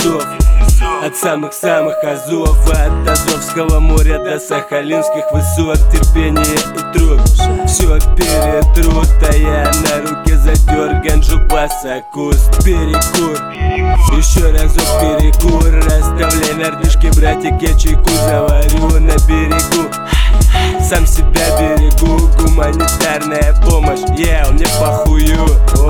лесов, от самых-самых азов, от Азовского моря до Сахалинских высот. Терпение и труд все перетрут, а я на руке затер ганджу баса, куст, перекур. Еще разок перекур, расставляй нардишки, братик, я чайку заварю на берегу. Сам себя берегу, гуманитарная помощь, мне похую.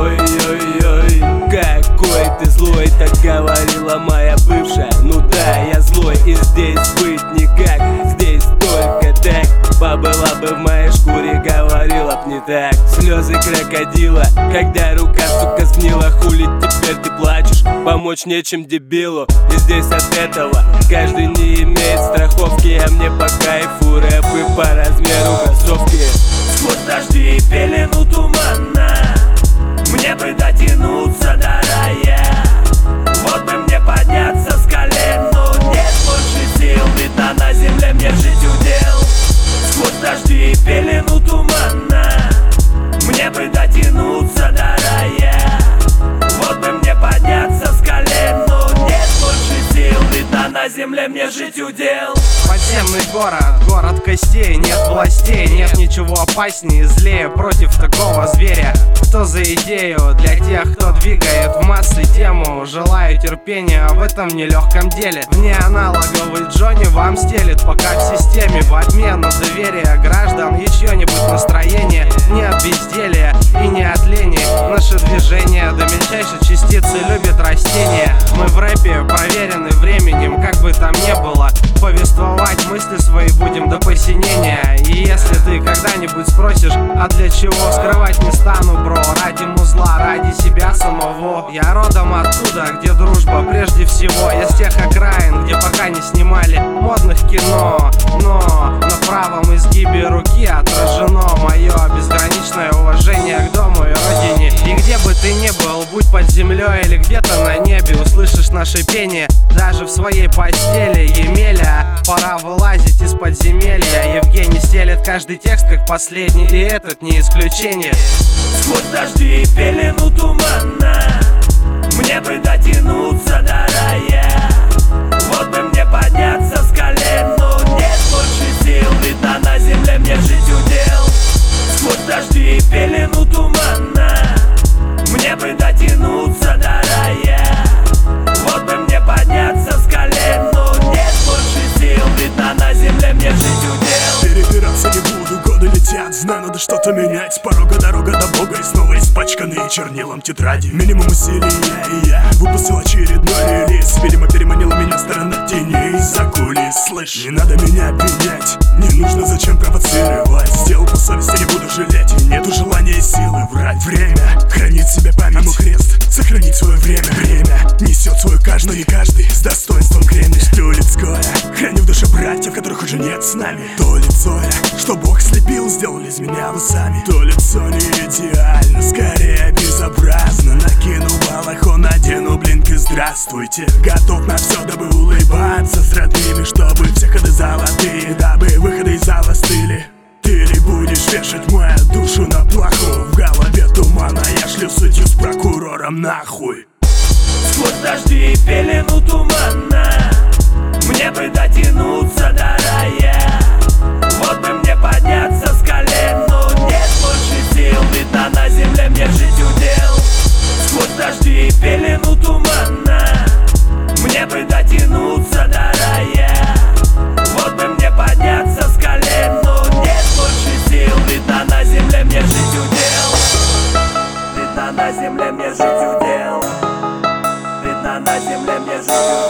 Ой-ой-ой, какой ты злой, так говорила моя бывшая. Ну да, я злой, и здесь быть никак, здесь только так. Побыла бы в моей шкуре, говорила б не так. Слезы крокодила, когда рука, сука, сгнила. Хули теперь ты плачешь, помочь нечем дебилу. И здесь от этого каждый не имеет страховки, а мне по кайфу рэпы по размеру кроссовки. Сквозь дожди и пелену тумана мне бы дотянуться до рая. Вот бы мне подняться с колен, но нет больше сил, видно на земле мне жить удел. Сквозь дожди и пелену тумана мне бы дотянуться до рая. Вот бы мне подняться с колен, но нет больше сил, видно на земле мне жить удел. Подземный город, город костей, нет властей, нет ничего опаснее и злее против такого зверя. Кто за идею? Для тех, кто двигает в массы тему. Желаю терпения в этом нелегком деле. Внеаналоговый Джонни вам стелит пока в системе. В обмен на доверие граждан и чье-нибудь настроение. Не от безделия и не от лени. Наше движение до мельчайшей частицы любит растения. Мы в рэпе проверены временем, как бы там ни было. Повествовать мысли свои будем до посинения. И если ты когда-нибудь спросишь, а для чего, скрывать не стану, бро. Ради музла, ради себя самого. Я родом оттуда, где дружба прежде всего. Я с тех окраин, где пока не снимали модных кино. Но на правом изгибе руки отражено мое безграничное уважение к дому и родине. И где бы ты ни был, будь под землей или где-то на небе, услышишь наше пение даже в своей постели. Емеля, пора вылазить из подземелья. Евгений стелет каждый текст как последний, и этот не исключение. Сквозь дожди и пелену тумана мне бы дотянуться до рая. Вот бы мне подняться с колен, но нет больше сил, видно на земле мне жить удел. Сквозь дожди и пелену тумана мне бы дотянуться до рая. Вот бы мне подняться с колен, но нет больше сил, видно на земле мне жить удел. Перебираться не буду, годы летят, знаю, надо что-то менять. С порога дорога до Бога и снова испачканные чернилом тетради. Минимум усилий я выпустил очередной релиз. Видимо, переманила меня сторона теней за кулис. Слышь, не надо меня обвинять, не нужно зачем провоцировать. Сделал по совести, не буду жалеть, и нету желания и силы врать. Время хранит себя память, а мой крест сохранить свое время. Время несет свой каждый, но не каждый с достоинством кремня. То людское, храню в душе братьев, которых уже нет с нами. То лицо я, что Бог слепил, сделали из меня вы сами. То лицо не идеально, скорее безобразно. Накину балахон, надену блинк и здравствуйте. Готов на все, дабы улыбаться с родными, чтобы все ходы золотые, дабы выходы из зала стыли. Ты ли будешь вешать мою душу на плаху? В голове тумана, я шлю судью с прокурором нахуй. Сквозь дожди и пелену тумана мне бы дотянуться до рая. Вот бы мне подняться с колен, но нет больше сил, видно на земле мне жить удел. Сквозь дожди и пелену тумана мне бы дотянуться до рая. Вот бы мне подняться с колен, но нет больше сил, видно на земле мне жить удел. Видно на земле мне жить удел. Видно на земле мне жить удел.